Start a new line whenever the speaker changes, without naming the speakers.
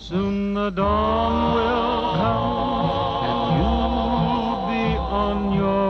Soon the dawn will come and you'll be on your